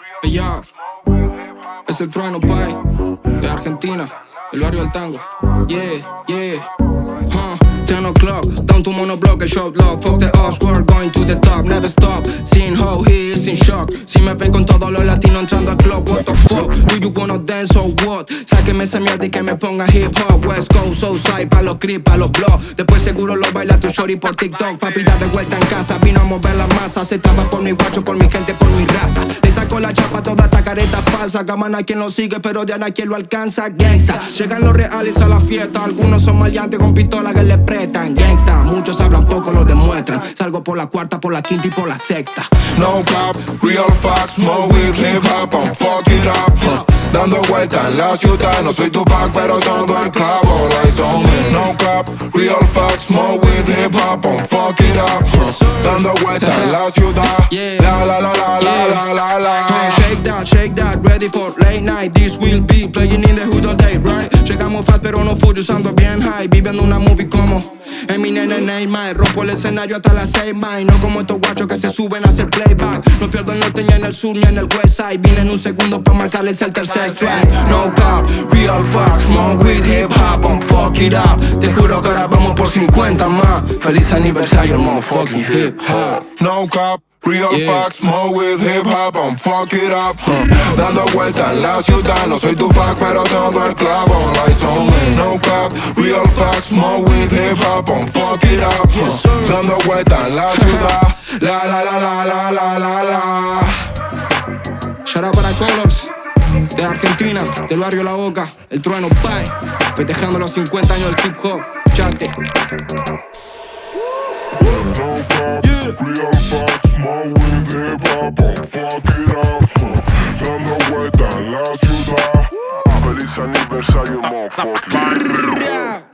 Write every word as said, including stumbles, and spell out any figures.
Ella es el trueno, pai, de Argentina, el barrio del tango. Yeah, yeah. Huh. ten o'clock, down to monoblock, I shop love. Fuck the ups, we're going to the top, never stop. Seeing how he is in shock. Si me ven con todos los latinos entrando a club, what the fuck? Do you wanna dance or what? Sáqueme esa mierda y que me ponga hip hop. West Coast, Southside, pa' los creep, pa' los blogs. Después seguro lo baila tu shorty por TikTok. Papi, da de vuelta en casa, vino a mover la masa. Se estaba por mi guacho, por mi gente, por mi raza. Le saco la chapa, toda esta careta falsa. Gamana quien lo sigue, pero Diana quien lo alcanza. Gangsta, llegan los reales a la fiesta. Algunos son maleantes con pistola que le prestan. Gangsta, muchos hablan poco, lo demuestran. Salgo por la cuarta, por la quinta y por la sexta. No cap, real facts, more with hip hop, I'm fuck it up, huh. Dando vuelta en la ciudad, no soy Tupac, pero todo el clavo, lights on me. No cap, real facts, more with hip hop, I'm fuck it up, huh. Dando vuelta en la ciudad, la la la la la la la la. Hey, shake that, shake that, ready for late night. This will be playing in the hood all day, right? Llegamos fast pero no full, usando bien high, viviendo una movie como Eminem en Neymar. Rompo el escenario hasta las seis, man. No como estos guachos que se suben a hacer playback. No pierdo el norte ni en el sur ni en el west side. Vine en un segundo pa' marcarles el tercer strike. No cap, real facts, more with hip hop, I'm fuck it up. Te juro que ahora vamos por cincuenta más. Feliz aniversario, el motherfucking hip hop. No cap, real yeah. facts, more with hip hop, I'm fuck it up, huh. Dando vuelta en la ciudad, no soy Tupac, pero todo el clavo, lights on me. No cap, real facts, more with hip hop, I'm fuck it up, huh. Dando vuelta en la ciudad, la la la la la la la la. Shout out para Colors, de Argentina, del barrio La Boca, el trueno, bye. Festejando los cincuenta años del hip hop, chate. No cap, real facts, more with hip hop, I'm fuck it up, huh. Dando vuelta en la ciudad. Feliz aniversario, motherfucker.